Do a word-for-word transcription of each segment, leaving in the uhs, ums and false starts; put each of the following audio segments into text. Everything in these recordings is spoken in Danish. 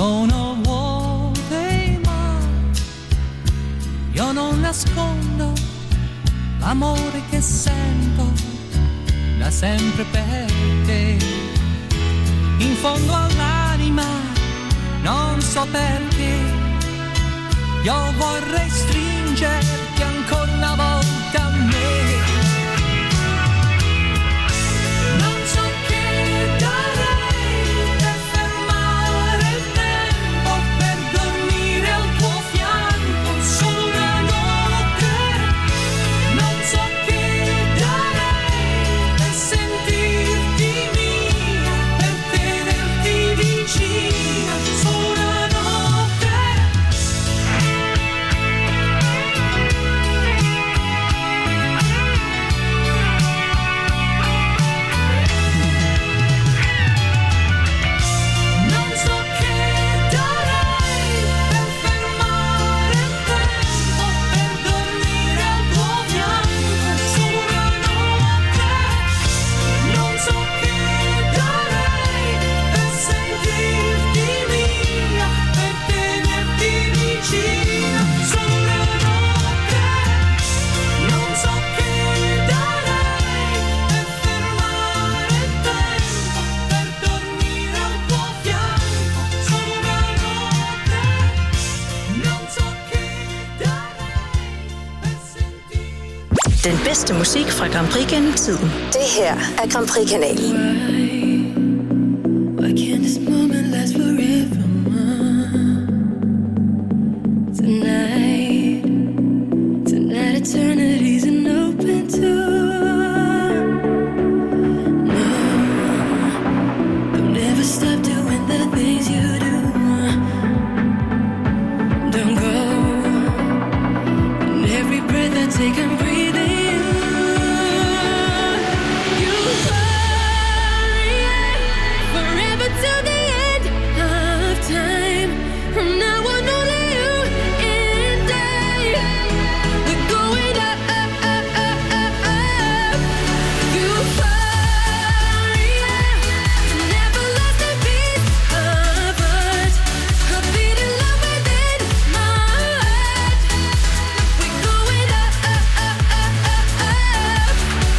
sono vuote, ma io non nascondo l'amore che sento da sempre per te. In fondo all'anima, non so perché, io vorrei stringerti ancora una volta a me. Non so che darei per fermare il tempo, per dormire al tuo fianco solo una notte. Non so che darei per sentirti mia, per tenerti vicina solo una notte. Non so che darei per fermare il tempo, per dormire al tuo fianco solo una notte. Non so che darei per sentirti mia, per tenerti vicina solo una notte. Non so che darei per fermare il tempo, per dormire al tuo fianco solo una notte. Non so che darei per sentirti. Den bedste musik fra Grand Prix gennem tiden. Det her er Grand Prix-kanalen. Why can't this moment last forever? Tonight, tonight eternity's an open door. No, don't ever stop doing the things you do. Don't go. In every breath I take, I'm breathing you. You hurry forever till the end of time. From now on, only you and I. We're going up, up, up, up, up, up. You hurry, never lost a beat of us. A beat in love within my heart. We're going up, up, up, up, up, up.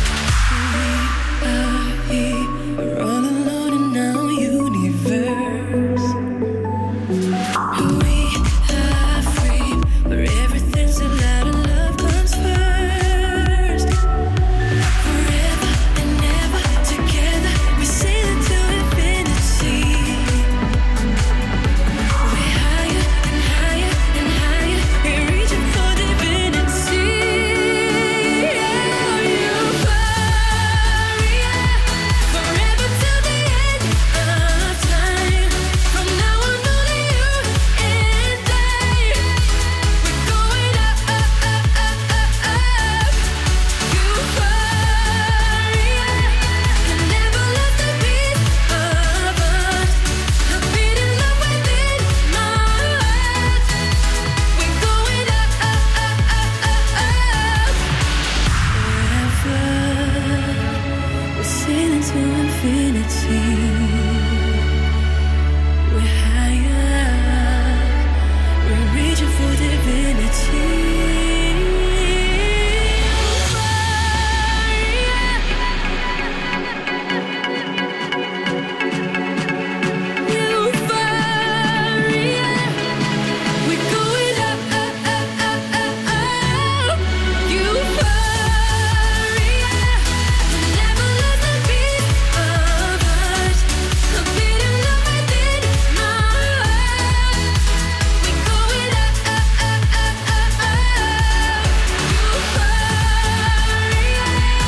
We are here, we're all alone in our universe. We are free, where everything's so loud and love comes first. Forever and ever together, we sail into infinity. We're higher and higher and higher, we're reaching for divinity. You hurry, forever till the end of time. From now on, only you and I. We're going up, up, up, up, up, up. You hurry, never lost a beat of us. A beat in love within my heart. We're going up, up, up, up, up, up. Forever, we're sailing to infinity. We're higher, we're reaching for divinity. Euphoria, we're going up, up, up, up, up, up. Euphoria, never lost a beat of us. A beat in love within my heart. We're going up, up, up, up, up, up. Euphoria.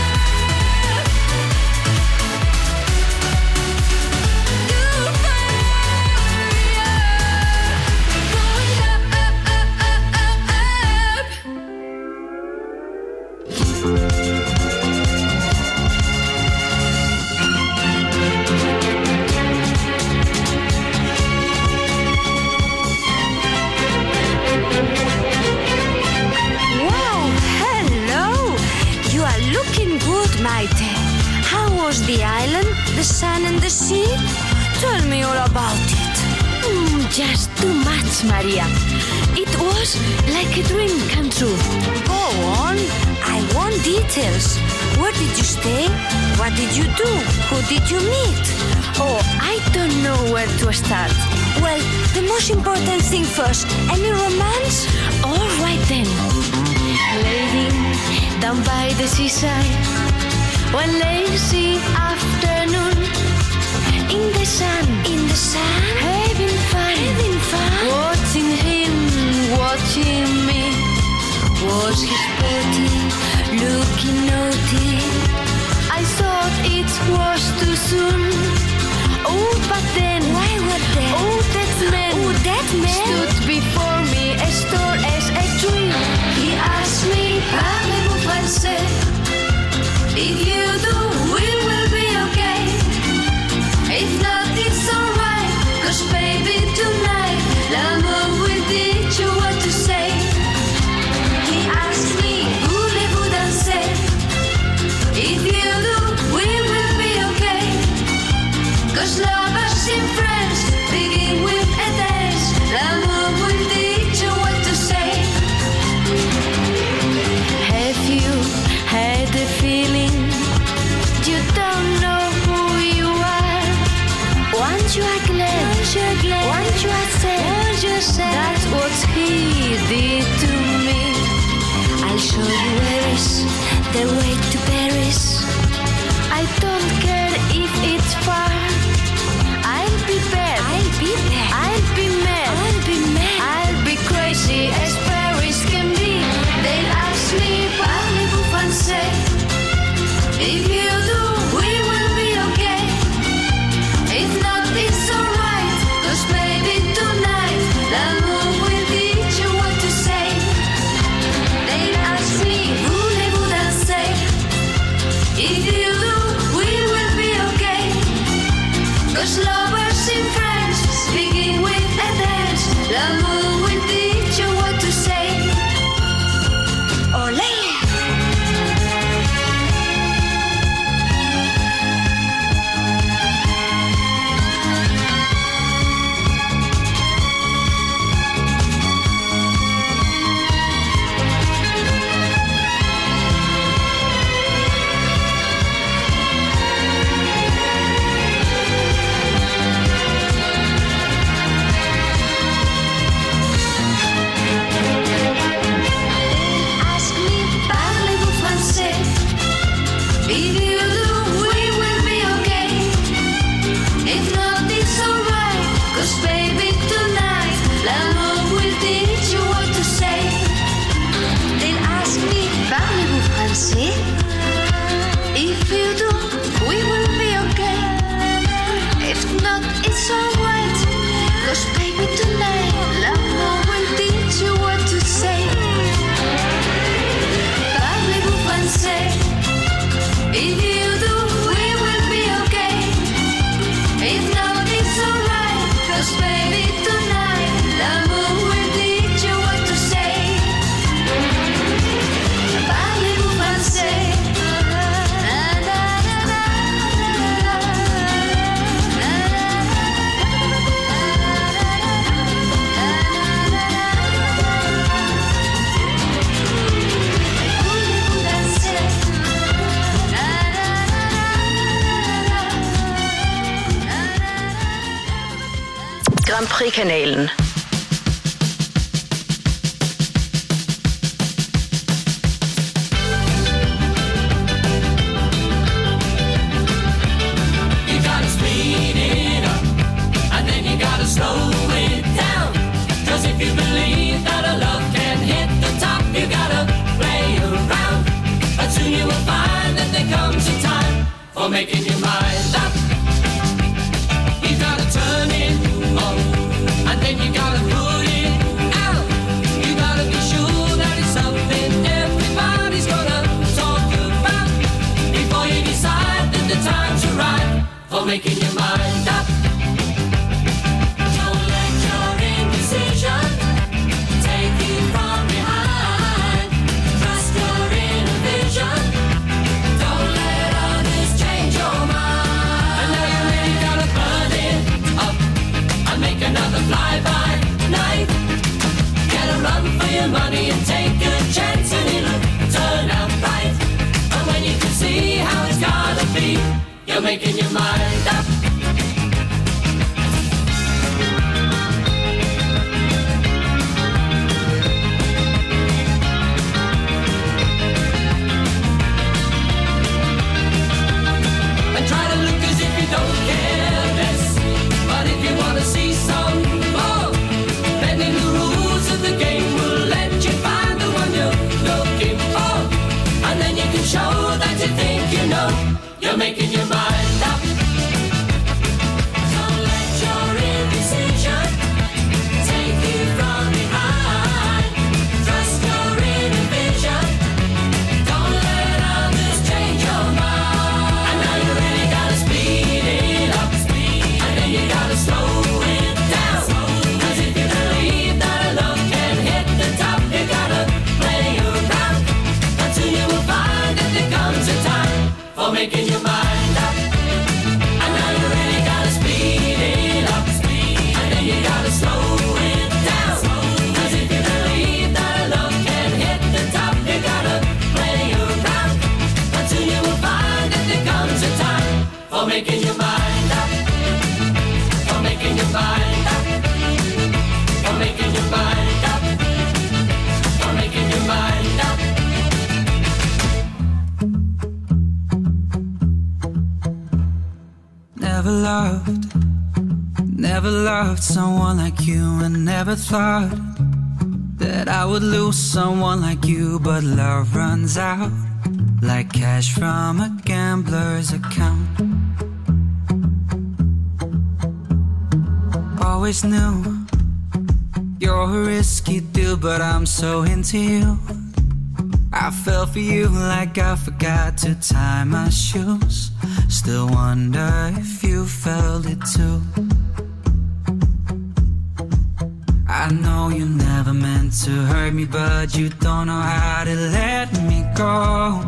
Wow, hello! You are looking good, Maite. How was the island, the sun and the sea? Tell me all about it. Mm, just too much, Maria. It was like a dream come true. Go on. I want details. Where did you stay? What did you do? Who did you meet? Oh, I don't know where to start. Well, the most important thing first. Any romance? All right then. Lady, down by the seaside, one lazy afternoon, in the sun, in the sun, having fun, having fun, watching him, watching me. Was his body looking naughty? I thought it was too soon. Oh, but then, why was that? Oh, that man, oh, that man stood before me as tall as a tree. He asked me, parlez-vous français? If you do, we will be okay. If not, it's alright. 'Cause baby, tonight, l'amour will teach you what to say. He asked me, voulez-vous danser? If you do, we will be okay. 'Cause lovers in France begin with a dance. L'amour will teach you what to say. Have you had the feeling you don't know who you are? Once you are glad, once you are glad, once you are sad, once you are sad, that's what he did to me. I'll show you where is the way to Paris. I don't care if it's far. I'll be bad, I'll be bad, I'll be mad, I'll be mad, I'll be crazy as Paris can be. They'll ask me, parlez-vous français? If you do, we will be okay. If not, it's alright. 'Cause baby, tonight, l'amour will teach you what to say. They'll ask me, voulez-vous danser? If you do, we will be okay. 'Cause lovers in France begin with a dance. L'amour will teach you what to say. Olé! Ask me, parlez-vous français? If you do, we will be okay. If not, it's alright. 'Cause baby, tonight, l'amour will teach you what to say. They'll ask me, parlez-vous français? If you do, we will be okay. If not, it's alright. 'Cause baby, tonight, l'amour will teach you what to say. Parlez-vous français? If you do, we will be okay. If not, it's alright. 'Cause baby, tonight, l'amour will teach you what to say. Parlez-vous français? Na, na, na, na, na, na, Voulez-vous danser? Na, na, Grand Prix-kanalen. You gotta speed it up, and then you gotta slow it down. 'Cause if you believe that a love can hit the top, you gotta play around. But soon you will find that there comes a time for making your mind up. You gotta turn it on, and then you gotta put it out. You gotta be sure that it's something everybody's gonna talk about before you decide that the time's right for making your mind up. Don't let your indecision take you from behind. Trust your inner vision. Don't let others change your mind. And now you really gotta burn it up and make another fly. you're making your mind up. And try to look as if you don't care less. But if you want to see some more, bending the rules of the game will let you find the one you're looking for. And then you can show that you think you know. You're making your mind up. Don't let your indecision take you from behind. Trust your inner vision. Don't let others change your mind. And now you really gotta speed it up. And then you gotta slow it down. Cause if you believe that a love can hit the top, you gotta play around. Until you will find that there comes a time for making your mind up. And now you really gotta speed it up. And then you gotta slow it down. Cause if you believe that a love can hit the top, you gotta play around. Until you will find that there comes a time for making your mind up. For making your mind up. For making your mind up. For making your mind up. Never loved, never loved someone like you, and never thought that I would lose someone like you. But love runs out like cash from a gambler's account. Always knew you're a risky dude, but I'm so into you. I fell for you like I forgot to tie my shoes. Still wonder if you felt it too. I know you never meant to hurt me, but you don't know how to let me go.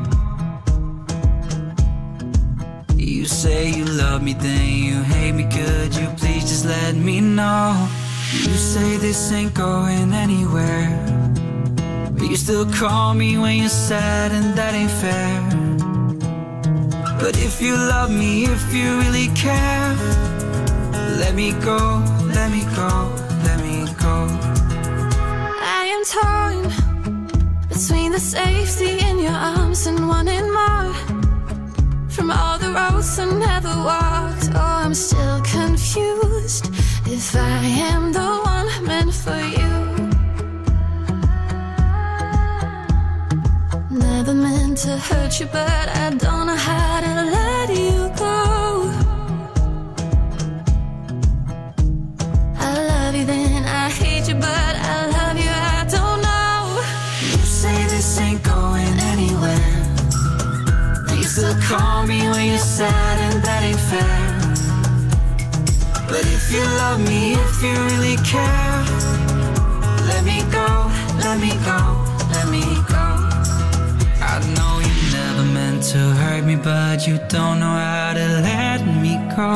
You say you love me, then you hate me. Could you please just let me know? You say this ain't going anywhere, but you still call me when you're sad, and that ain't fair. But if you love me, if you really care, let me go, let me go, let me go. I am torn between the safety in your arms and wanting more. From all the roads I never walked, oh, I'm still confused if I am the one meant for you. Never meant to hurt you, but I don't know how to let you go. I love you, then I hate you, but I love you, I don't know. You say this ain't going anywhere, you still call me when you're sad, and that ain't fair. But if you love me, if you really care, let me go, let me go, let me go. I know you never meant to hurt me, but you don't know how to let me go.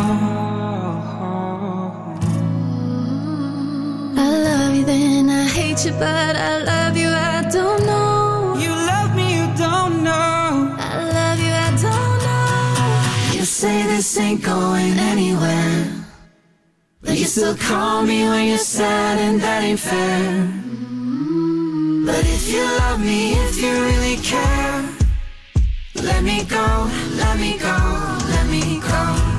I love you, then I hate you, but I love you, I don't know. You love me, you don't know. I love you, I don't know. You say this ain't going anywhere, but you still call me when you're sad, and that ain't fair. But if you love me, if you really care, let me go, let me go, let me go.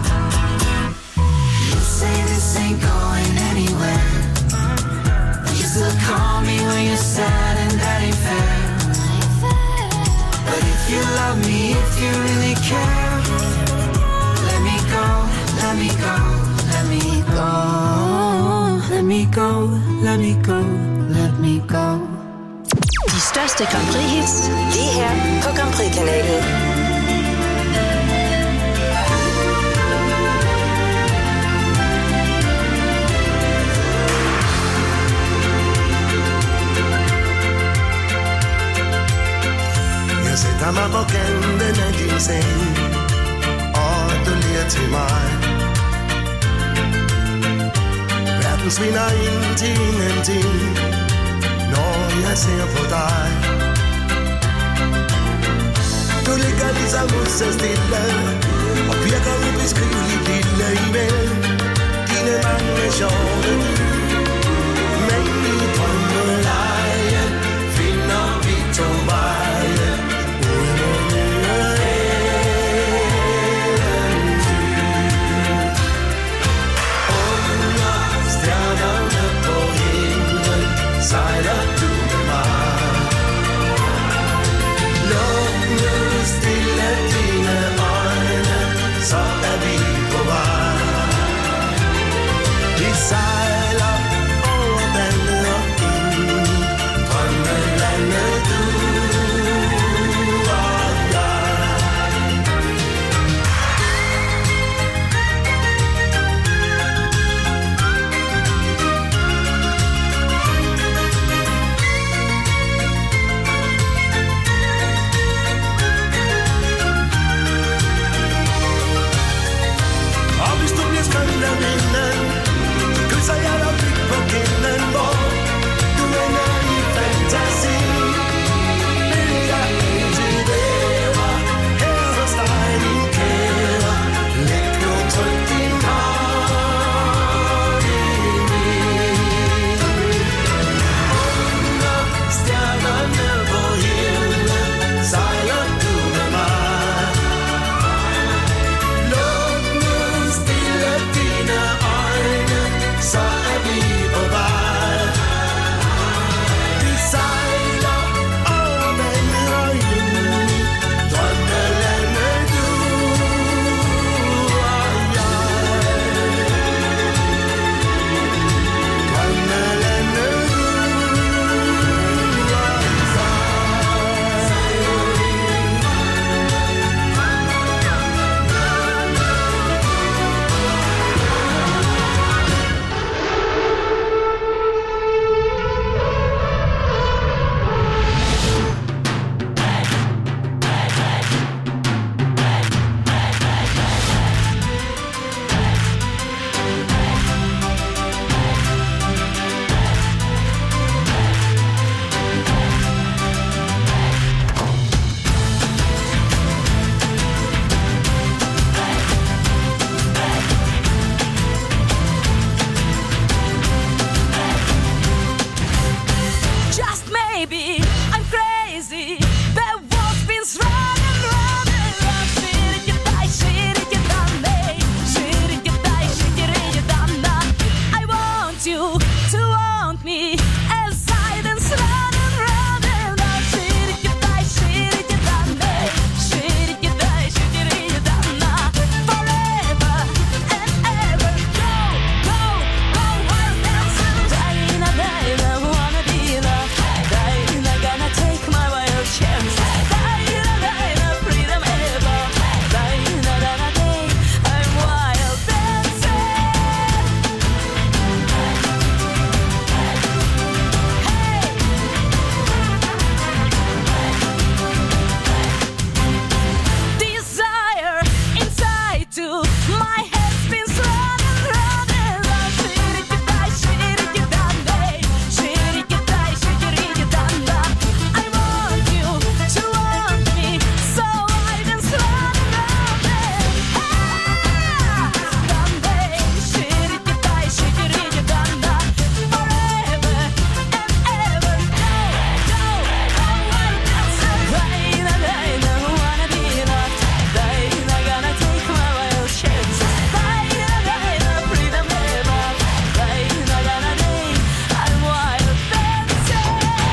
You say this ain't going anywhere, but you still call me when you're sad, and that ain't fair. But if you love me, if you really care, let me go, let me go, let me go. Let me go, let me go, let me go. De største Grand Prix-hits, lige her på Grand Prix-kanalen. Jeg sætter mig på kanten af din seng, og du ler til mig. Verden svinder ind til ingenting, når jeg ser på dig. Du ligger ligesom ud så stille, og virker ubeskriveligt lille alligevel. Dine mange sjove men i drømmelejen finder vi to veje ud mod nye eventyr. Under stjernerne på himlen sejler du med mig. Luk nu stille dine øjne, så er vi på vej. Vi sejler over vandet og ind, drømmelandet du og jeg. Og hvis du bliver skræmt af vinden, kysser jeg dig blidt på kinden, hvor du ender i fantasi. Vil jeg altid være her hos dig, min kære. Læg nu tryk din hånd i min. Under stjernerne på himlen sejler du med mig. Luk nu stille dine øjne, så er vi på vej. Vi sejler over vandet og ind, drømmelandet du og jeg. Drømmelandet du Just maybe I'm crazy. The world's been running, running, running. Shit, you die, shit, you done me. Shit, you die, shit, you done that. I want you to want me as silence running, running. Shit, you die, shit, you done me. Shit, you die, shit, you done that. Forever and ever. Go, go, go, wild dancing. Dina, Dina, wanna be loved. Dina, gonna take my wild chance. Dina, Dina, freedom ever. Dina, Dina, day, I'm wild dancing. Desire inside too. My head's been running, running. Shit, you die, shit, you done me. Shit, you die, shit, you done that. I want you to want me, so I've been running, running. Done me. Shit, you die, shit, you done that. Forever and ever. Go, go, go, wild dancing. Dina, Dina, wanna be loved. Dina, gonna take my wild chance. Dina, Dina, freedom ever. Dina, gonna day, I'm wild dancing.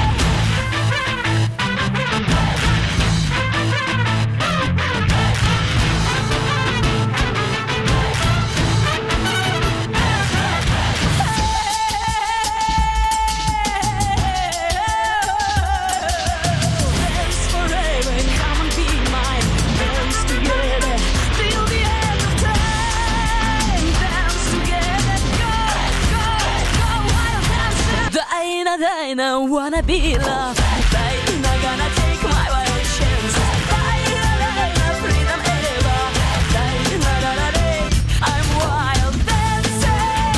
Dance forever, come and be mine. Dance together till the end of time. Dance together, go, go, go, wild dancing. Dina, Dina, wanna be loved. Dina, gonna take my wild chance. Dina, Dina, freedom ever. Dina, Dina, day, I'm wild dancing.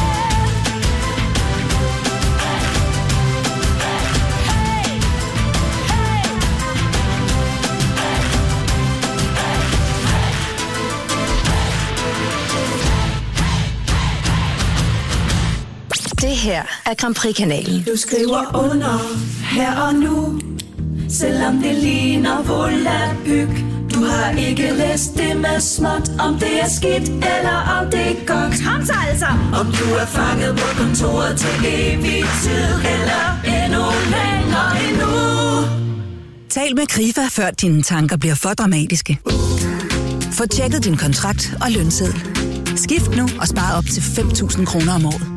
Hey, hey. Det her er Grand Prix-kanalen. Du skriver under her og nu, selvom det ligner volapyk. Du har ikke læst det med småt, om det er skidt eller om det er godt. Kom så altså! Om du er fanget på kontoret til evig tid, eller endnu længere endnu. Tal med Krifa, før dine tanker bliver for dramatiske. Få tjekket din kontrakt og lønseddel. Skift nu og spar op til fem tusind kroner om året.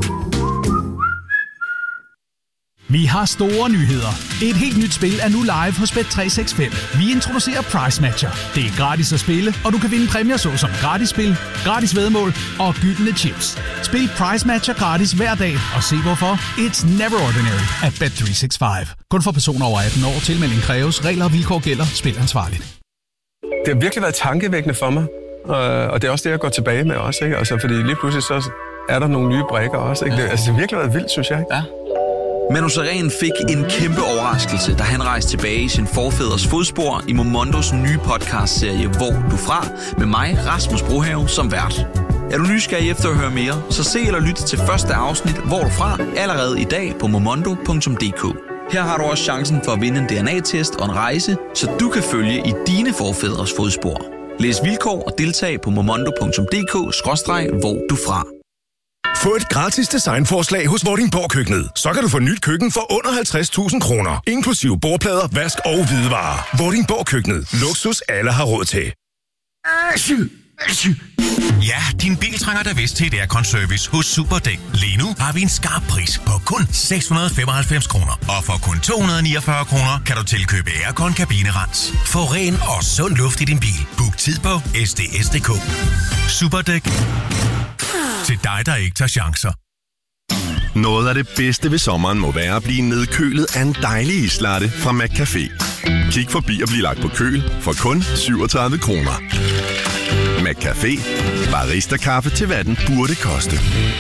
Vi har store nyheder. Et helt nyt spil er nu live hos Bet tre seks fem. Vi introducerer Price Matcher. Det er gratis at spille, og du kan vinde præmier såsom gratis spil, gratis væddemål og gyldne chips. Spil Price Matcher gratis hver dag, og se hvorfor. It's never ordinary at Bet tre seks fem. Kun for personer over atten år. Tilmelding kræves. Regler og vilkår gælder. Spil ansvarligt. Det har virkelig været tankevækkende for mig, og det er også det, jeg går tilbage med også, ikke? Altså, fordi lige pludselig så er der nogle nye brikker også, ikke? Det, altså, det har virkelig været vildt, synes jeg. Ja. Manu Sareen fik en kæmpe overraskelse, da han rejste tilbage i sin forfædres fodspor i Momondos nye podcastserie Hvor du fra, med mig, Rasmus Brohave, som vært. Er du nysgerrig efter at høre mere, så se eller lyt til første afsnit Hvor du fra allerede i dag på momondo punktum d k. Her har du også chancen for at vinde en D N A-test og en rejse, så du kan følge i dine forfædres fodspor. Læs vilkår og deltag på momondo punktum d k skråstreg hvor du fra. Få et gratis designforslag hos Vordingborg Køkkenet. Så kan du få nyt køkken for under halvtreds tusind kroner. Inklusive bordplader, vask og hvidevarer. Vordingborg Køkkenet. Luksus alle har råd til. Ja, din bil trænger da vist til et aircon-service hos Superdæk. Lige nu har vi en skarp pris på kun seks hundrede og femoghalvfems kroner. Og for kun to hundrede og niogfyrre kroner kan du tilkøbe aircon kabinerens. Få ren og sund luft i din bil. Book tid på s d s punktum d k. Superdæk. Til dig, der ikke tager chancer. Noget af det bedste ved sommeren må være at blive nedkølet af en dejlig islatte fra McCafé. Kig forbi og bliv lagt på køl for kun syvogtredive kroner. McCafé. Barista-kaffe til hvad den burde koste.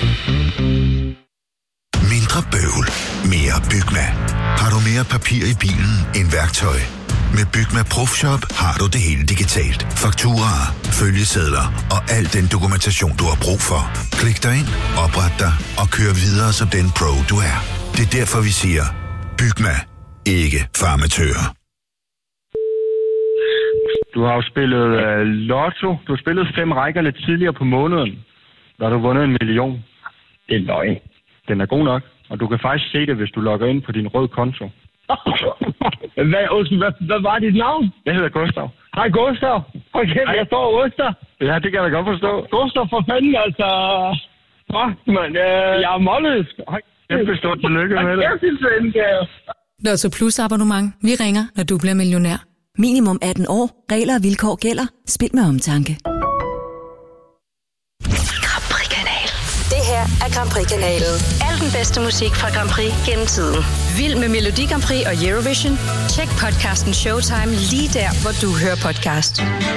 Mindre bøvl. Mere Bygma. Har du mere papir i bilen end værktøj? Med Bygma Profshop har du det hele digitalt. Fakturaer, følgesedler og al den dokumentation, du har brug for. Klik dig ind, opret dig og kør videre som den pro, du er. Det er derfor, vi siger, Bygma. Ikke farmatører. Du har jo spillet uh, lotto. Du har spillet fem rækker lidt tidligere på måneden. Der har du vundet en million. Det er løgn. Den er god nok. Og du kan faktisk se det, hvis du logger ind på din rød konto. Hvad, hvad, hvad var dit navn? Jeg hedder Gustav. Hej Gustav. Okay, Hej. Jeg står Oster. Ja, det kan jeg da godt forstå. Gustav, for fanden, altså. Fuck, man. Øh, jeg er målløs. Kæmpe stort tillykke med det. Lotto Plus abonnement. Vi ringer, når du bliver millionær. Minimum atten år. Regler og vilkår gælder. Spil med omtanke. Grand Prix-kanal. Det her er Grand Prix-kanalen. Al den bedste musik fra Grand Prix gennem tiden. Vild med Melodi Grand Prix og Eurovision? Tjek podcasten Showtime lige der, hvor du hører podcast.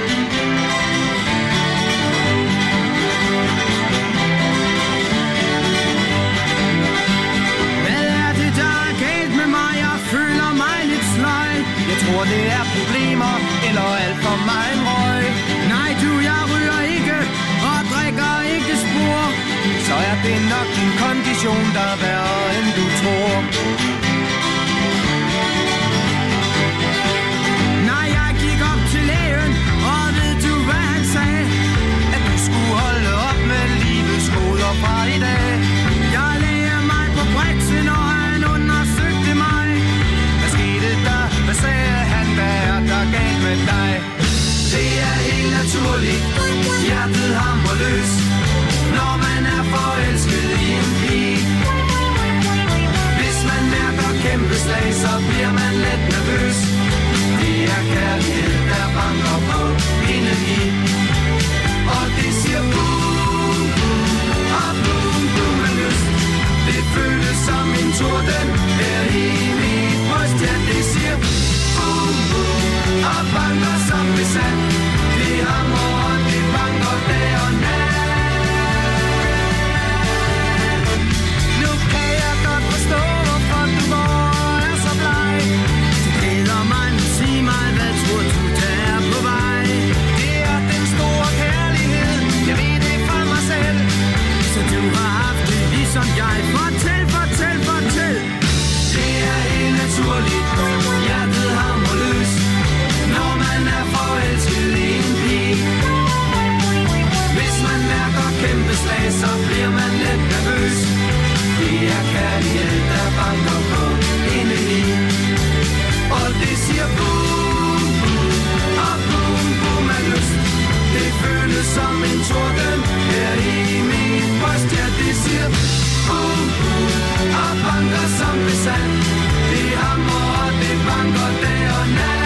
Hvad er det, der er galt med mig? Jeg føler mig lidt sløj. Jeg tror, det er problemer eller alt for meget røg. Nej, du, jeg ryger ikke og drikker ikke spor. Så er det nok din kondition, der er værre, end du tror. Nej, jeg gik op til lægen, og ved du, hvad han sagde? At du skulle holde op med livets goder fra i dag. Jeg lagde mig på brætsen, og han undersøgte mig. Hvad skete der? Hvad sagde han? Hvad er der galt med dig? Det er helt naturligt. Hjertet hamrer løs, når man er forelsket i en pige. boom, boom og banker som besand. Det hammer og det banker dag og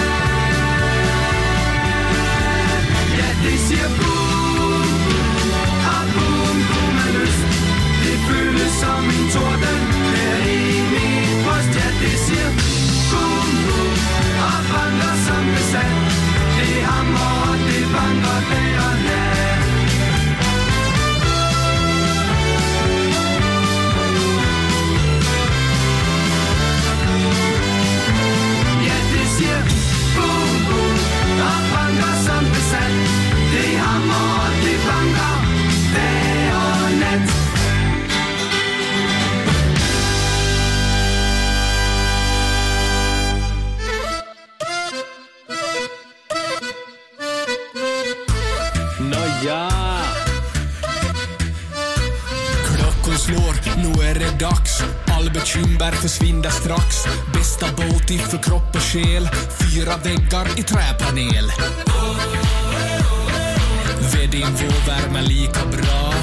nat. Ja, det siger boom, boom og boom, boom er lyst. Det føles som en torden her i mit bryst. Ja, det siger boom, boom og banker som besand. Det hammer og det banker dag og nat. Ja, det siger boom, boom og banker som besand. Det hammer og det banker dag og nat. Ja. Klockan slår, nu är det dags. All bekymmer försvinner strax. Bästa båt för kropp och själ. Fyra väggar i träpanel. Vedin får värma lika bra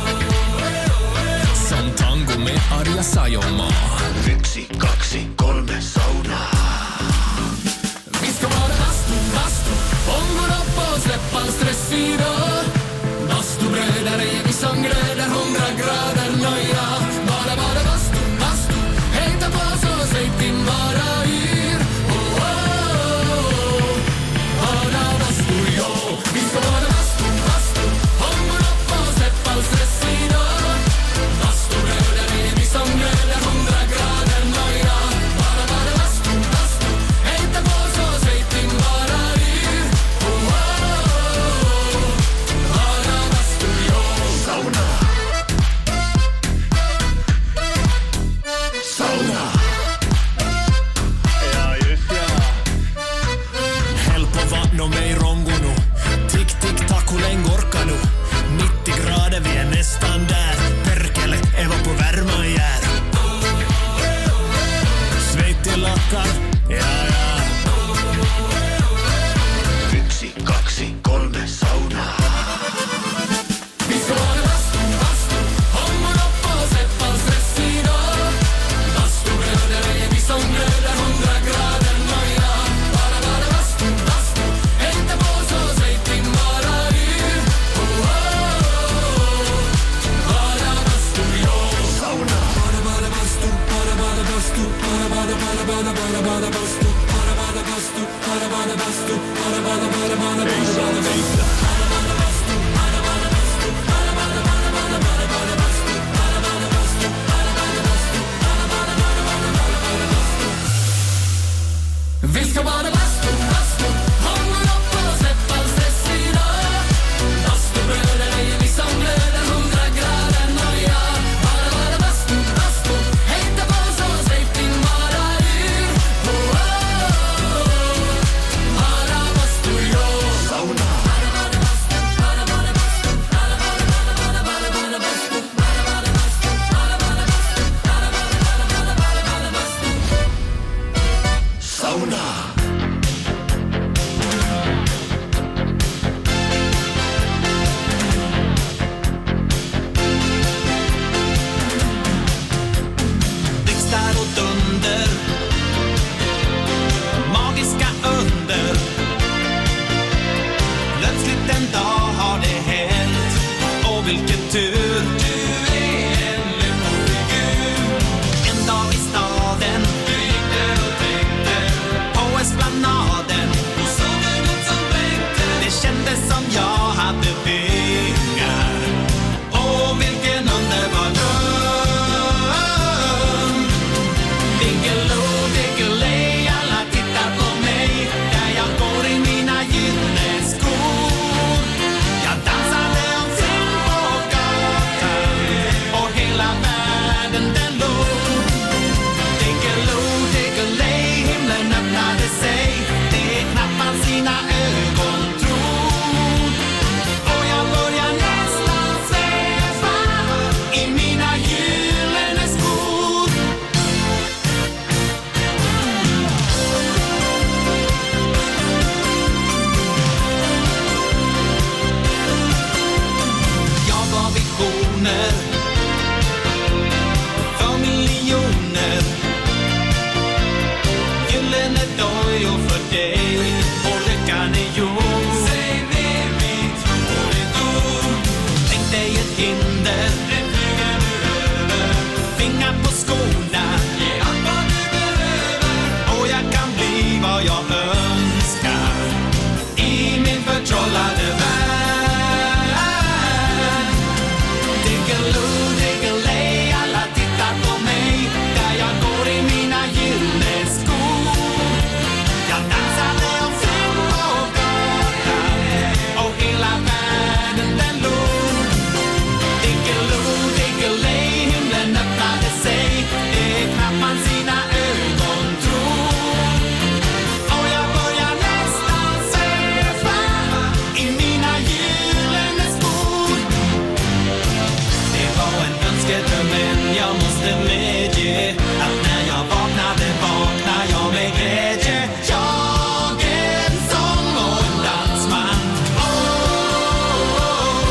som tango med Arja Saijonmaa. Yksi, kaksi, kolme, sauna. Vi ska vara bastu, bastu. Ångon upp och släpp all stress idag. Bastubröder är vi som grödar hundra grader nöja. Bara, bara bastu, bastu. Hängta på så säg din bara yr. Oh, oh, oh. Bara bastu, jo. Vi ska vara bastu, bastu. Ångon upp och släpp all stress idag. Bastubröder är vi som grödar hundra grader nöja. Bara, bara bastu, bastu. Hängta på så säg din bara yr. Oh, oh, oh. Bara bastu, jo. Sauna. Sauna. Ja, just ja. Häll på vatten och mig rongo nu. Tick, tick, tack, hur länge orkar nu? nittio grader, vi är nästan där. Perkele, Eva på värma jär. Svett i lackar, ja, ja. Yksi, kaksi, kolme, sauna. Vi ska vara bastu, bastu. Ångon upp och släpp all stress idag. Bastubröder är vi som glödar hundra grader nöja. Bara, bara bastu, bastu. Hängta på så säg din bara yr. Oh, oh, oh. Bara Diggiloo, diggiley, alla tittar på mig där jag går i mina juleskor. Jag dansade omkring på gatan och hela världen den låg. Diggiloo, diggiley, himlen öppnade sig. Det är knappt man sina ögon tror. Och jag börjar nästan sväva i mina gyllene skor. Det var en önskedröm men jag måste medge att när jag vaknade vaknar jag med glädje. Jag är en sång och en dansman. Oh, oh,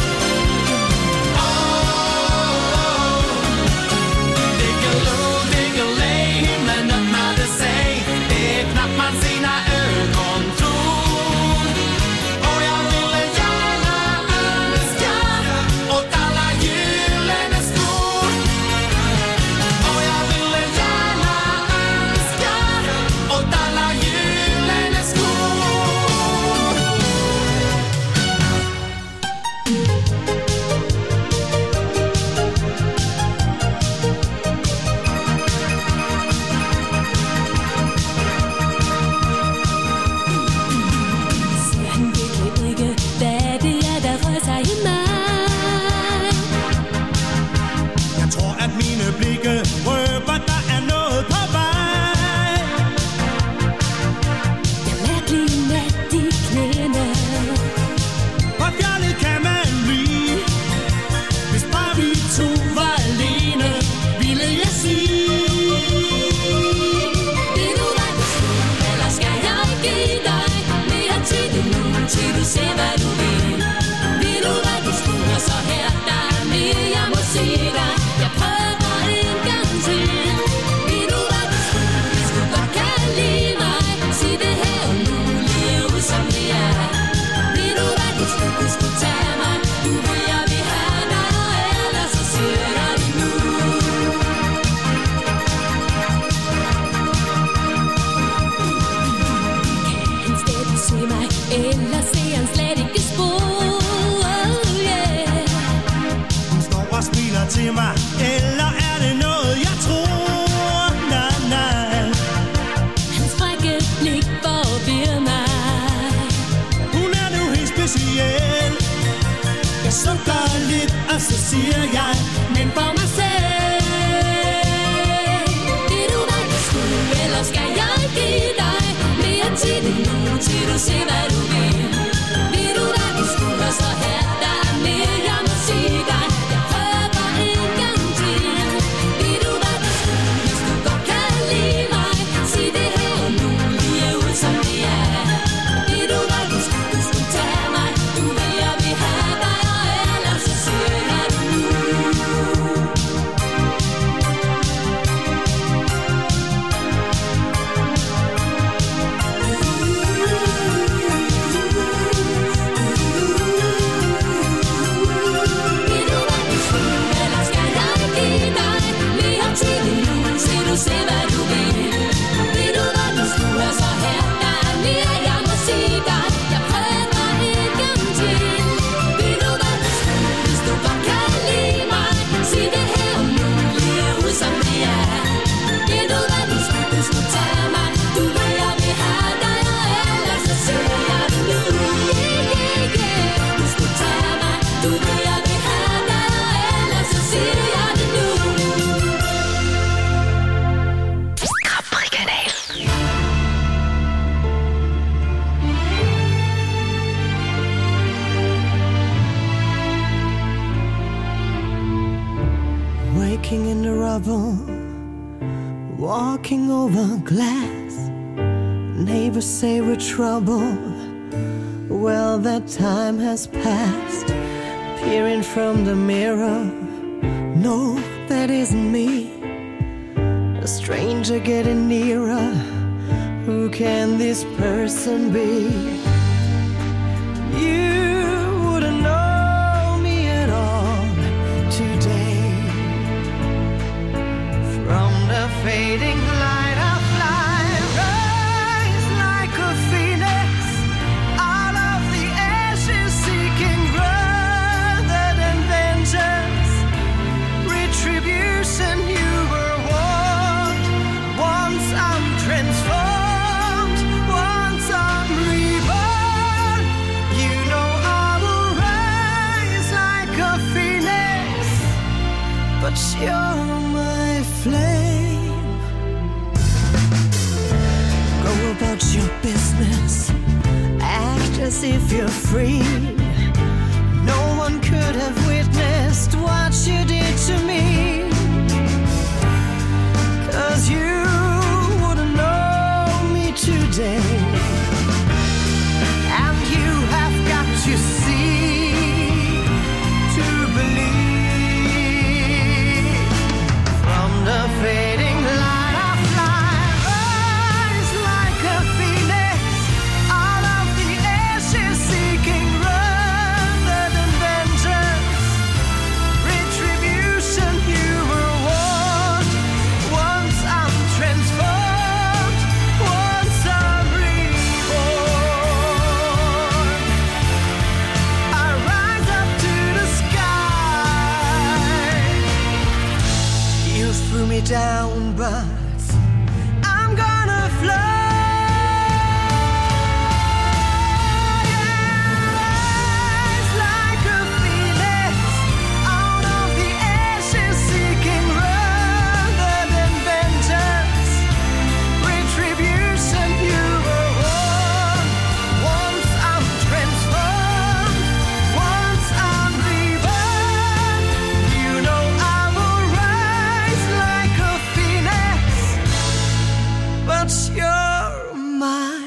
oh. Diggiloo, diggiley, himlen öppnade sig. Det är knappt man sina ögon tror. Och jag ville gärna önska åt alla gyllene skor. Och jag ville gärna önska åt alla gyllene skor. Ser han virkelig ikke, hvad det er, der rører sig i mig? Jeg tror, at mine blikke røber, der er noget på vej. Jeg mærker lige nat i knæene. Hvor fjollet kan man blive, hvis bare vi to var alene, ville jeg sige. Vil du hvad du skal, eller skal jeg give dig mere tid endnu, til du ser, hvad du vil? Vil du hvad du slutter, så her, der er mere, jeg må se dig. Jeg prøver en gang til. Vil du hvad du slutter, hvis du godt kan lide mig, sig det her og nu, lige ud som det er. Vil du hvad du slutter, du skulle tage mig, du vil jeg vil have dig, og ellers så siger jeg det nu. Han skal du se mig, eller ser han slet ikke spor. Oh yeah. Hun står og smiler til mig, eller er det noget, jeg tror? Nej, nej. Hans frække blik forvirrer mig. Hun er nu helt speciel. Jeg sukker lidt, og så siger jeg, Men for mig selv. Vil du hvad du skulle, eller skal jeg give dig mere tid endnu, til du ser, hvad du vil? Vil du hvad du skulle, og så her, der er mere, jeg må sige dig. Jeg prøver en gang til. Vil du hvad du skulle, hvis du godt kan lide mig, sig det her og nu, lige ud som det er. Vil du hvad du skulle, du skulle tage mig, du vil jeg vil have dig, og ellers så siger jeg det nu. Vil du hvad du skulle, eller skal jeg give dig mere tid endnu, til du ser, hvad du vil? Vil du hvad du skulle, og så her, der er mere, jeg må sige dig. Jeg prøver en gang til. Vil du hvad du skulle, hvis du godt kan lide mig, sig det her og nu, lige ud som det er. Vil du hvad du skulle, du skulle tage mig, du vil jeg vil have dig, og ellers så siger jeg det nu. Yeah, yeah, yeah. Du skulle tage mig, du vil jeg vil have dig, og ellers så siger jeg det nu. Grand Prix Kanal. waking in the rubble, walking over glass. Neighbors say we're trouble. Well, that time has passed. Peering from the mirror, no, that isn't me. A stranger getting nearer. Who can this person be? You wouldn't know me at all today. From the fading light of life, rise like a phoenix out of the ashes, seeking rather than vengeance. but you're my flame. Go about your business, act as if you're free. No one could have witnessed what you did to me, 'cause you wouldn't know me today. And you have got to see to believe. From the fading light of life, rise like a phoenix out of the ashes, seeking rather than vengeance. Retribution you will want. Once I'm transformed, once I'm reborn, I rise up to the sky. You threw me down, but I'm gonna fly. Rise like a phoenix out of the ashes, seeking rather than vengeance. Retribution you will want. Once I'm transformed, once I'm reborn, you know I will rise like a phoenix, but you're my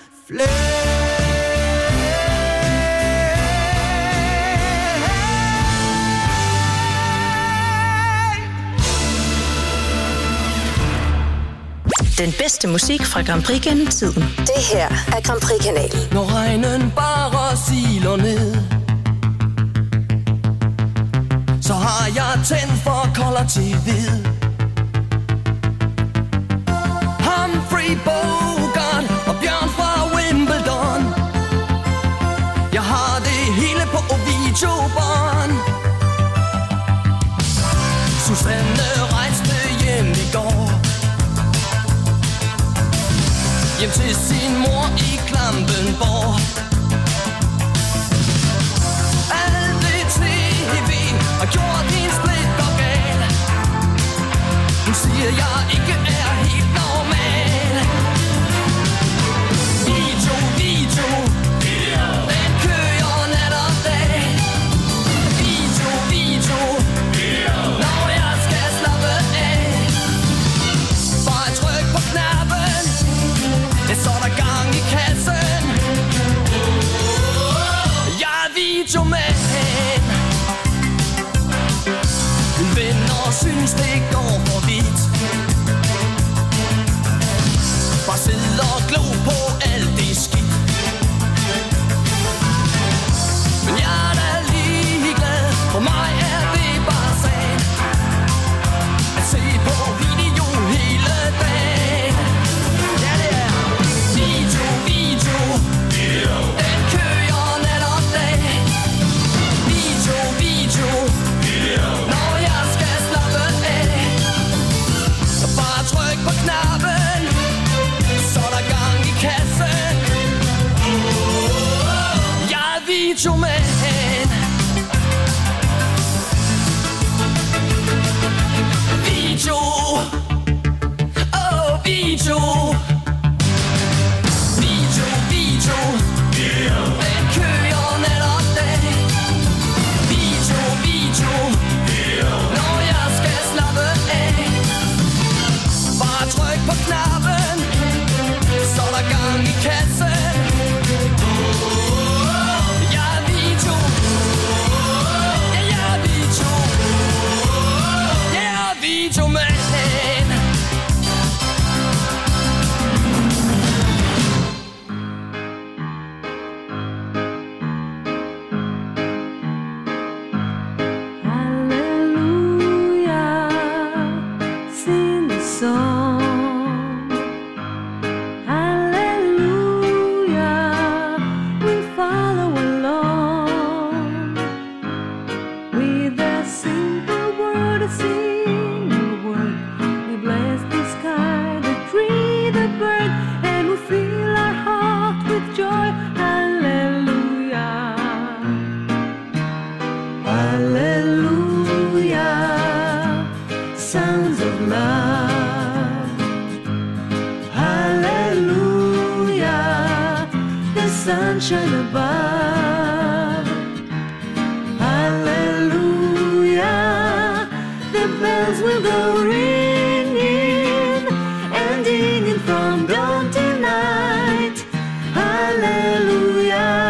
Den bedste musik fra Grand Prix gennem tiden. Det her er Grand Prix-kanalen. Når regnen bare siler ned, så har jeg tændt for kolder til hvid. Humphrey Bogart og Bjørn fra Wimbledon, jeg har det hele på videobånd. Susanne rejste hjem i går, hjem til sin mor i Klampenborg. Alt det tv har gjort hendes blik og gal. Hun siger, jeg ikke er helt normal. Video, video, den kører nat og dag. Video, video, når jeg skal slappe af. Bare tryk på knappen, så er der gang i kassen. Jeg er videomand. Mine venner synes det går for vidt. Bare sidde og glo på alt det skidt. Men jeg er da ligeglad, for mig er det bare sagen at se på video hele dagen. Ja, det er video, video, den kører nat og dag. Video, video, når jeg skal slappe af. Så bare tryk på knappen, så er der gang i kassen. Jeg er videomand. Video, oh video. Video, video, den kører nat og dag. Video, video, når jeg skal slappe af. Bare tryk på knappen, så er der gang i kassen. Jeg er above. Hallelujah, the bells will go ringing and dinging from dawn till night. Hallelujah.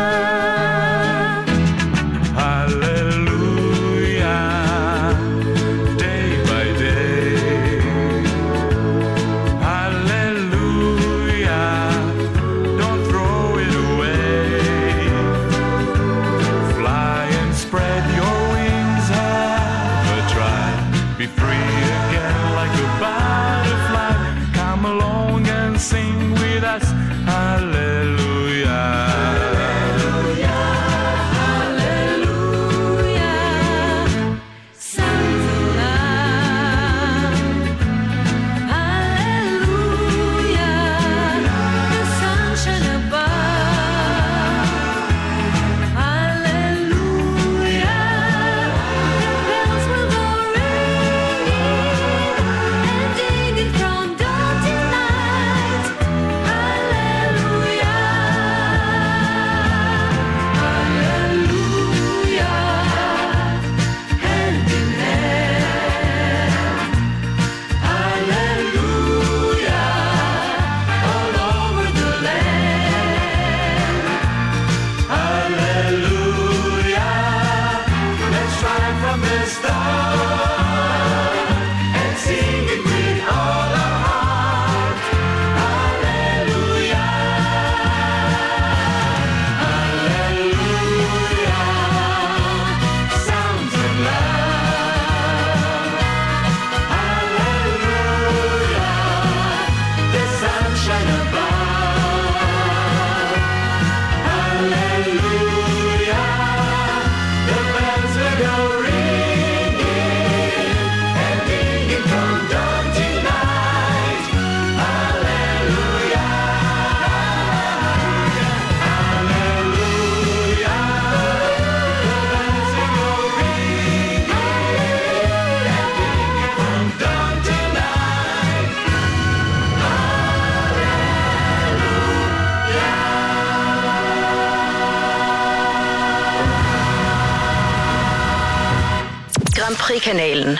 Grand Prix-kanalen.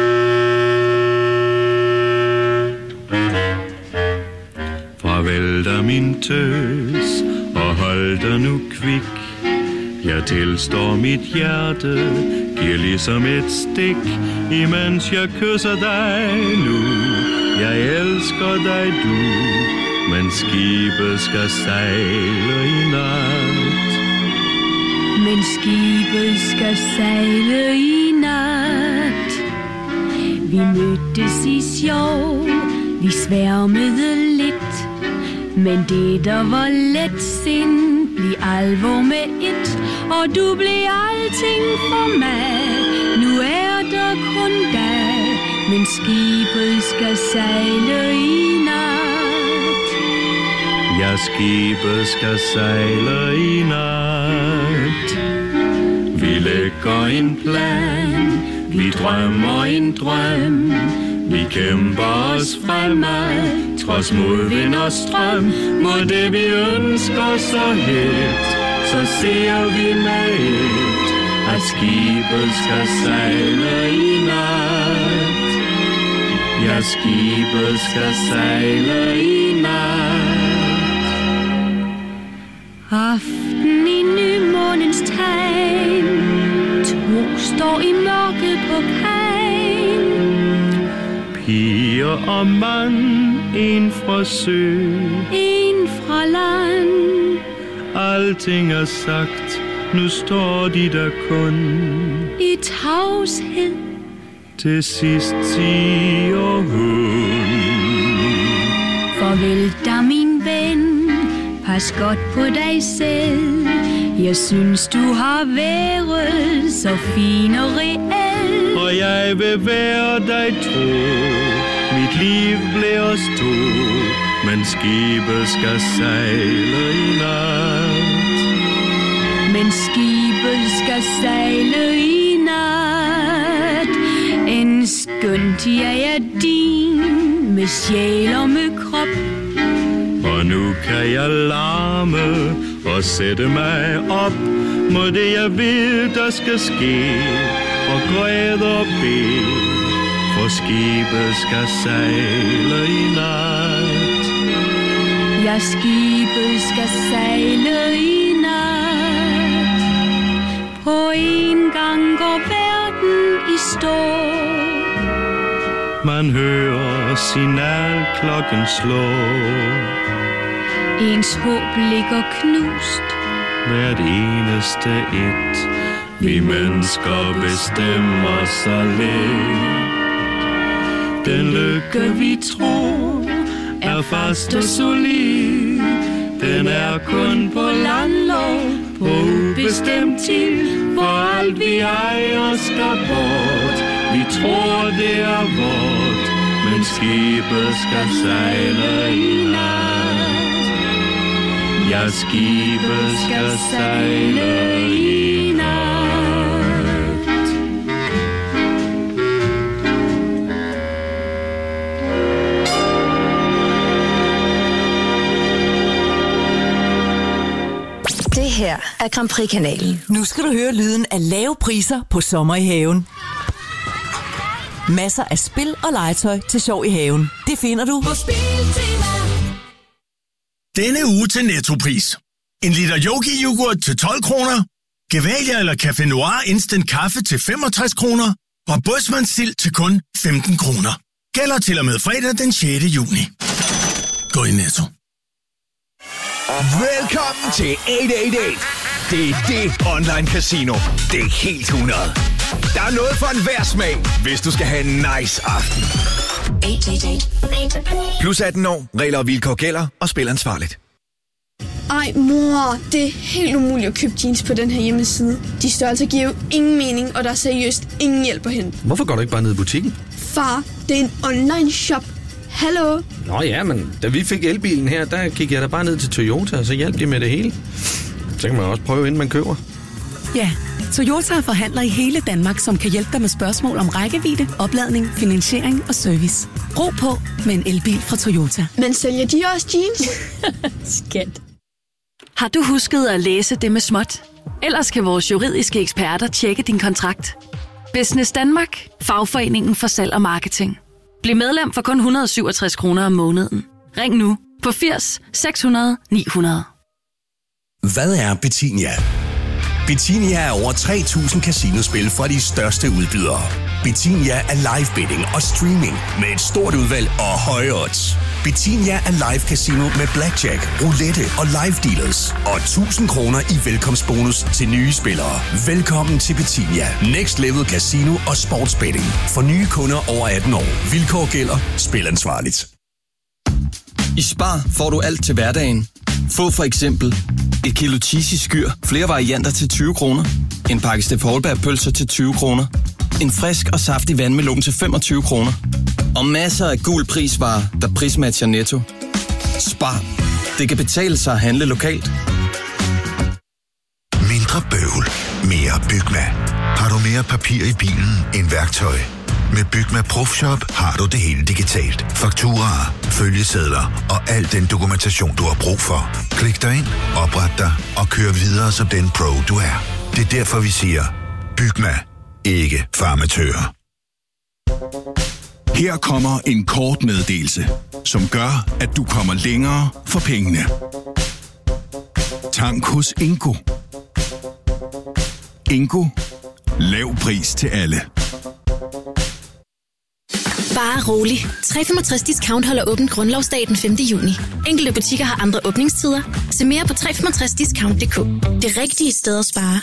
Farvel da min tøs, og hold dig nu kvik. Jeg tilstår mit hjerte, giver ligesom et stik, imens jeg kysser dig nu. Jeg elsker dig du, men skibet skal sejle i nat. Men skibet skal sejle i nat. Vi mødtes i sjov, vi sværmede lidt, men det der var let sind, blev alvor med et, og du blev alting for mig. Nu er der kun dig, men skibet skal sejle i nat. Ja, skibet skal sejle i nat. Vi lægger en plan, vi drømmer en drøm. Vi kæmper os fremad, trods modvind og strøm. Mod det vi ønsker så helt, så ser vi med et, at skibet skal sejle i nat. Ja, skibet skal sejle i nat. Aften i nymånens tegn, to står i mørket på kajen. Piger og mand, en fra sø, en fra land. Alting er sagt, nu står de der kun i tavshed. Til sidst siger hun: farvel da min ven, pas godt på dig selv. Jeg synes du har været så fin og reel, og jeg vil være dig tro. Mit liv bliver stå, men skibet skal sejle i nat. Men skibet skal sejle i nat. En skønt jeg er din, med sjæl og med krop. Og Og nu kan jeg larme og sætte mig op mod det jeg ved der skal ske, og græde og bede, for skibet skal sejle i nat. Ja, skibet skal sejle i nat. På en gang går verden i stå. Man hører signalklokken slå. Ens håb ligger knust. Hvert eneste et. Vi mennesker bestemmer så lidt. Den lykke vi tror er fast og solid. Den er kun på landlov, på ubestemt tid. For alt vi ejer skal bort. Vi tror det er vort, men skibet skal sejle i nat. Ja, skibet skal sejle i nat. Det her er Grand Prix-kanalen. Nu skal du høre lyden af lave priser på sommer i haven. Masser af spil og legetøj til sjov i haven. Det finder du på Spiltema. Denne uge til Nettopris. En liter Yogi-yoghurt til tolv kroner. Gevalia eller Café Noir Instant Kaffe til femogtres kroner. Og Bosmans sild til kun femten kroner. Gælder til og med fredag den sjette juni. Gå i Netto. Velkommen til otte otte otte. Det er det online casino. Det er helt hundrede. Der er noget for enhver smag, hvis du skal have en nice aften. Plus atten år, regler og vilkår gælder, og spil ansvarligt. Ej mor, det er helt umuligt at købe jeans på den her hjemmeside. De størrelser giver jo ingen mening, og der er seriøst ingen hjælp at hente. Hvorfor går du ikke bare ned i butikken? Far, det er en online shop. Hallo? Nå ja, men da vi fik elbilen her, der gik jeg da bare ned til Toyota, og så hjalp de med det hele. Så kan man også prøve, inden man køber. Ja, Toyota er forhandler i hele Danmark, som kan hjælpe dig med spørgsmål om rækkevidde, opladning, finansiering og service. Ro på med en elbil fra Toyota. Men sælger de også jeans? Skat. Har du husket at læse det med småt? Ellers kan vores juridiske eksperter tjekke din kontrakt. Business Danmark, fagforeningen for salg og marketing. Bliv medlem for kun et hundrede og syvogtres kroner om måneden. Ring nu på firs seks hundrede ni hundrede. Hvad er Betinia? Betinia er over tre tusind casinospil fra de største udbydere. Betinia er live betting og streaming med et stort udvalg og høje odds. Betinia er live casino med blackjack, roulette og live dealers. Og tusind kroner i velkomstbonus til nye spillere. Velkommen til Betinia. Next Level Casino og Sportsbetting. For nye kunder over atten år. Vilkår gælder. Spil ansvarligt. I Spar får du alt til hverdagen. Få for eksempel et kilo cheesy skyr, flere varianter til tyve kroner. En pakke Steff Holberg-pølser til tyve kroner. En frisk og saftig vandmelon til femogtyve kroner. Og masser af gul prisvarer, der prismatcher Netto. Spar. Det kan betale sig at handle lokalt. Mindre bøvl. Mere Bygma. Har du mere papir i bilen end værktøj? Med Bygma Profshop har du det hele digitalt. Fakturaer, følgesedler og al den dokumentation, du har brug for. Klik dig ind, opret dig og kør videre som den pro, du er. Det er derfor, vi siger, Bygma. Ikke farmatører. Her kommer en kort meddelelse, som gør, at du kommer længere for pengene. Tank hos Ingo. Ingo. Lav pris til alle. Bare rolig. tre komma femogtres Discount holder åbent grundlovsdag den femte juni. Enkelte butikker har andre åbningstider. Se mere på tre komma femogtres discount punktum d k. Det rigtige sted at spare.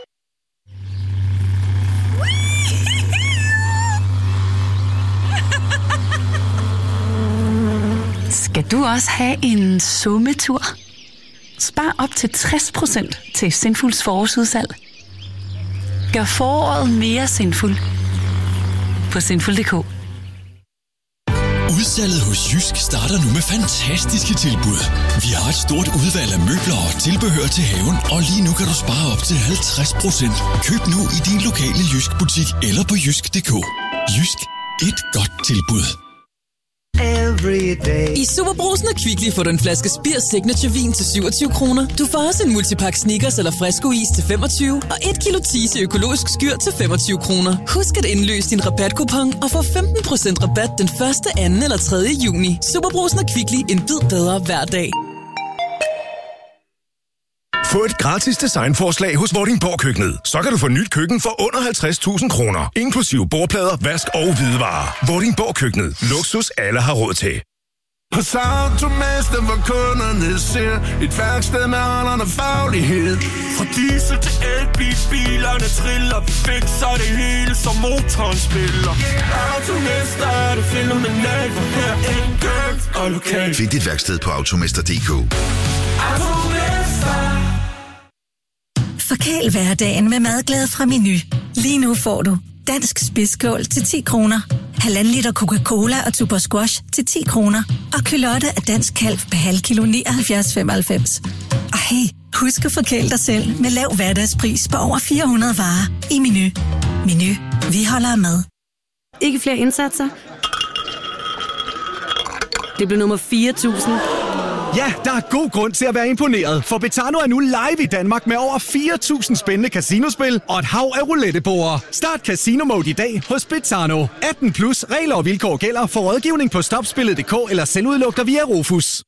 Skal du også have en summetur? Spar op til tres procent til Sinfuls forårsudsalg. Gør foråret mere sinful på sinful punktum d k. Udsalget hos Jysk starter nu med fantastiske tilbud. Vi har et stort udvalg af møbler og tilbehør til haven, og lige nu kan du spare op til halvtreds procent. Køb nu i din lokale Jysk butik eller på jysk punktum d k. Jysk. Et godt tilbud. every day. I Superbrugsen og Kvickly får du en flaske Spirs Signature Vin til syvogtyve kroner. Du får også en multipakke Snickers eller Fresco-is til femogtyve og et kilo Tise økologisk skyr til femogtyve kroner. Husk at indløse din rabatkupon og få femten procent rabat den første, anden eller tredje juni. Superbrugsen og Kvickly, en bid bedre hver dag. Få et gratis designforslag hos Vordingborg Køkkenet. Så kan du få nyt køkken for under halvtreds tusind kroner. Inklusive bordplader, vask og hvidevarer. Vordingborg Køkkenet. Luksus alle har råd til. Hos Automester, hvor kunderne ser et værksted med holderne faglighed. Fra diesel til elbil, bilerne triller. Vi fikser det hele, som motoren spiller. Automester er det fænomenalt, for her er enkelt og lokalt. Find dit værksted på automester punktum d k. Forkæl hverdagen med madglæde fra Meny. Lige nu får du dansk spidskål til ti kroner, halvanden liter Coca-Cola og Tuborg Squash til ti kroner, og kylotte af dansk kalv per halv kilo nioghalvfjerds femoghalvfems. Og hey, husk at forkæle dig selv med lav hverdagspris på over fire hundrede varer i Meny. Meny, vi holder med. Ikke flere indsatser? Det blev nummer fire tusind. Ja, der er god grund til at være imponeret, for Betano er nu live i Danmark med over fire tusind spændende casinospil og et hav af roulettebord. Start Casino Mode i dag hos Betano. atten plus, regler og vilkår gælder. For rådgivning på stopspillet punktum d k eller selvudluk dig via Rofus.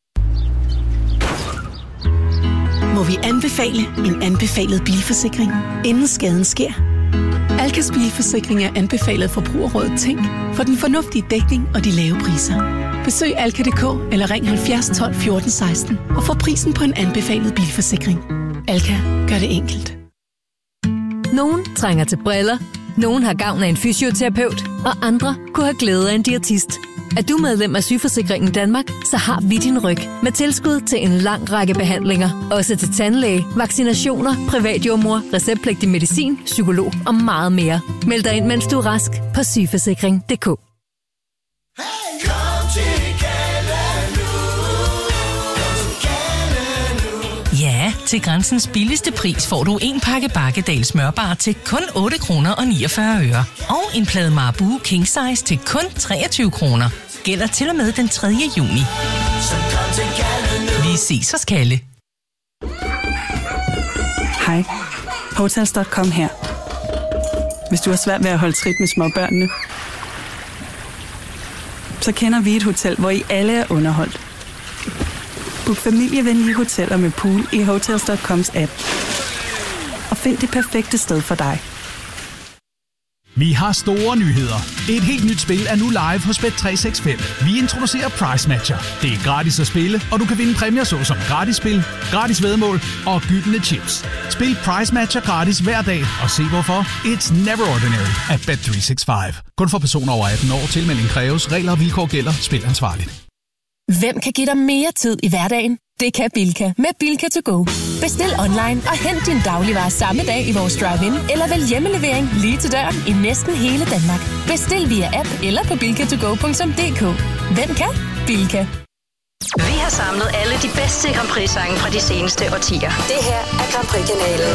Må vi anbefale en anbefalet bilforsikring, inden skaden sker? Alkas bilforsikring er anbefalet Forbrugerrådet Tænk for den fornuftige dækning og de lave priser. Besøg alka punktum d k eller ring halvfjerds tolv fjorten seksten og få prisen på en anbefalet bilforsikring. Alka gør det enkelt. Nogen trænger til briller, nogen har gavn af en fysioterapeut, og andre kunne have glæde af en diætist. Er du medlem af Sygeforsikringen Danmark, så har vi din ryg med tilskud til en lang række behandlinger. Også til tandlæge, vaccinationer, privatjordmor, receptpligtig medicin, psykolog og meget mere. Meld dig ind, mens du er rask på sygeforsikring punktum d k. Ja, til Grænsens billigste pris får du en pakke Bakkedal smørbar til kun otte kroner og niogfyrre øre. Og en plade Marabou King Size til kun treogtyve kroner. Gælder til og med den tredje juni. Vi ses hos Kalle. Hej, Hotels punktum com her. Hvis du har svært ved at holde trit med småbørnene, så kender vi et hotel, hvor I alle er underholdt. Book familievenlige hoteller med pool i Hotels punktum coms app. Og find det perfekte sted for dig. Vi har store nyheder. Et helt nyt spil er nu live hos Bet tre seks fem. Vi introducerer Price Matcher. Det er gratis at spille, og du kan vinde præmier såsom gratis spil, gratis væddemål og gyldne chips. Spil Price Matcher gratis hver dag, og se hvorfor. It's never ordinary at Bet tre seks fem. Kun for personer over atten år. Tilmelding kræves. Regler og vilkår gælder. Spil ansvarligt. Hvem kan give dig mere tid i hverdagen? Det kan Bilka med Bilka to go. Bestil online og hent din dagligvarer samme dag i vores drive-in, eller vælg hjemmelevering lige til døren i næsten hele Danmark. Bestil via app eller på bilka to go punktum d k. Hvem kan? Bilka. Vi har samlet alle de bedste Grand Prix-sange fra de seneste årtier. Det her er Grand Prix-kanalen.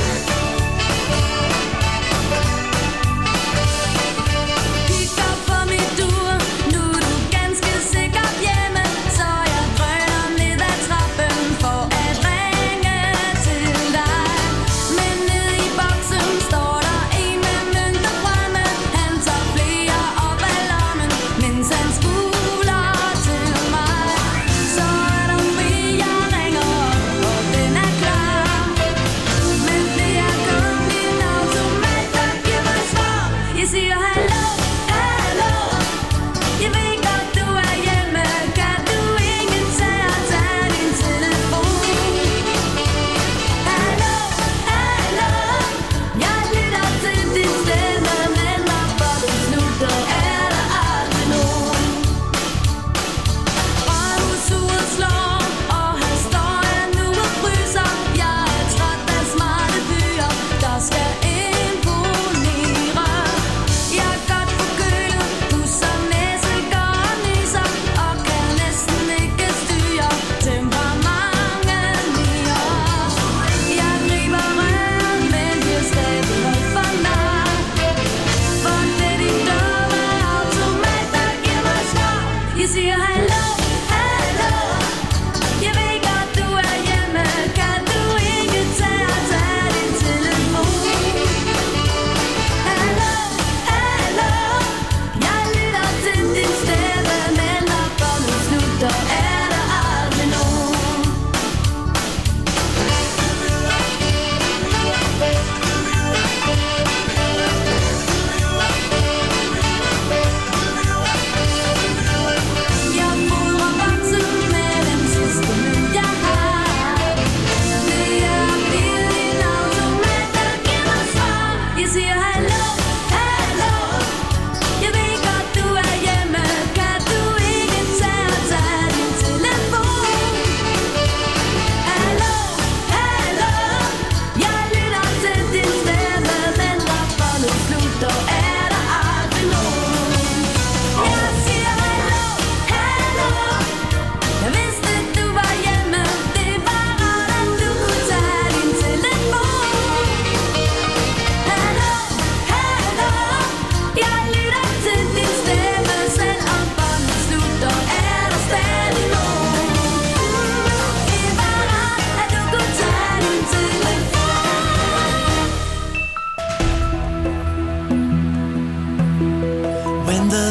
Men det er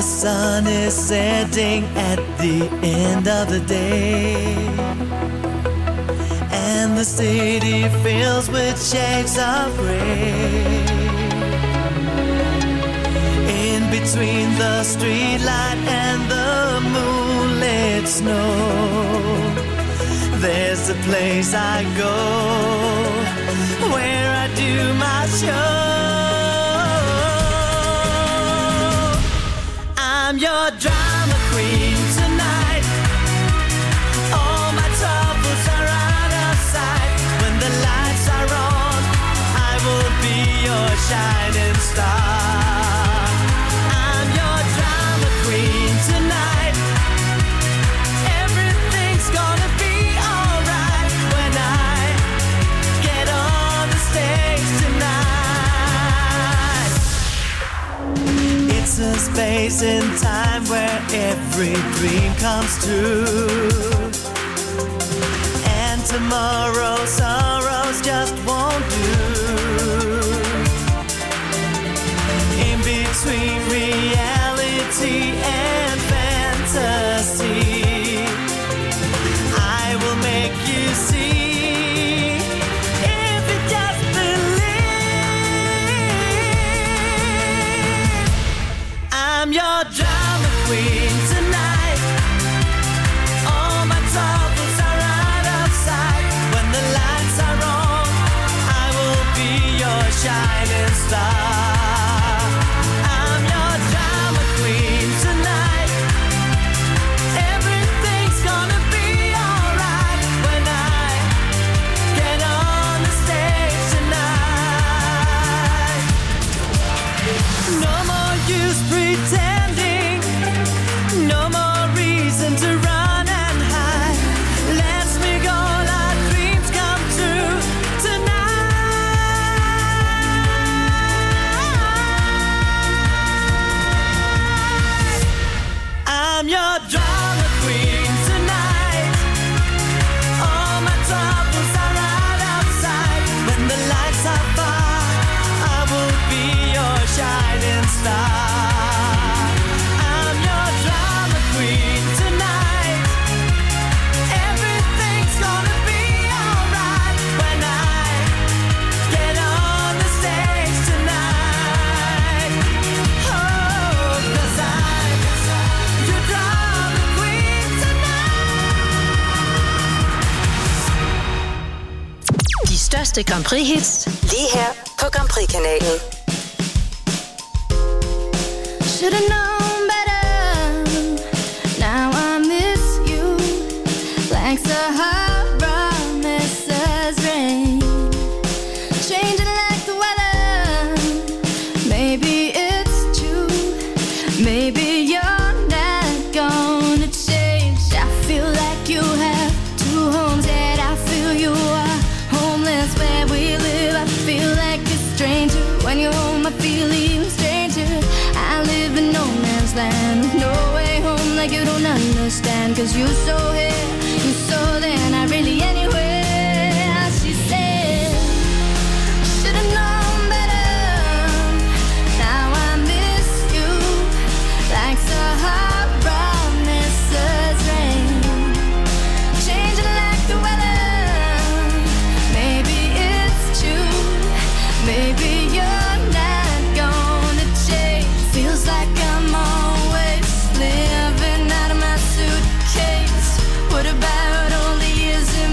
the sun is setting at the end of the day, and the city fills with shades of gray. In between the streetlight and the moonlit snow, there's a place I go where I do my show. I'm your drama queen tonight. All my troubles are out of sight. When the lights are on, I will be your shining star. I'm your drama queen tonight. Everything's gonna be alright when I get on the stage tonight. It's a space in time where every dream comes true, and tomorrow's sorrows just won't do. In between reality and fantasy, I will make you see if you just believe. I'm your drama queen tonight. All my troubles are out of sight. When the lights are on, I will be your shining star. I'm your drama queen tonight. Everything's gonna be alright when I get on the stage tonight. No more use pretending, no more reason to run and hide. Let's make all our dreams come true tonight. I'm your drama queen tonight. All my troubles are out of sight. When the lights are far, I will be your shining star. I'm your drama queen tonight. Everything's gonna be alright when I get on the stage tonight. Oh, 'cause I'm your drama queen tonight. De største Grand Prix-hits lige her på Grand Prix-kanalen. Should've known better. Now I miss you like Sahara misses rain, changing like the weather. Maybe it's true. Maybe you're not gonna change. I feel like you have two homes, yet I feel you are homeless where we live. I feel like a stranger when you're home. I feel even stranger. I live in no man's land with no way home, like you don't understand. 'Cause you so here, you so there, not really any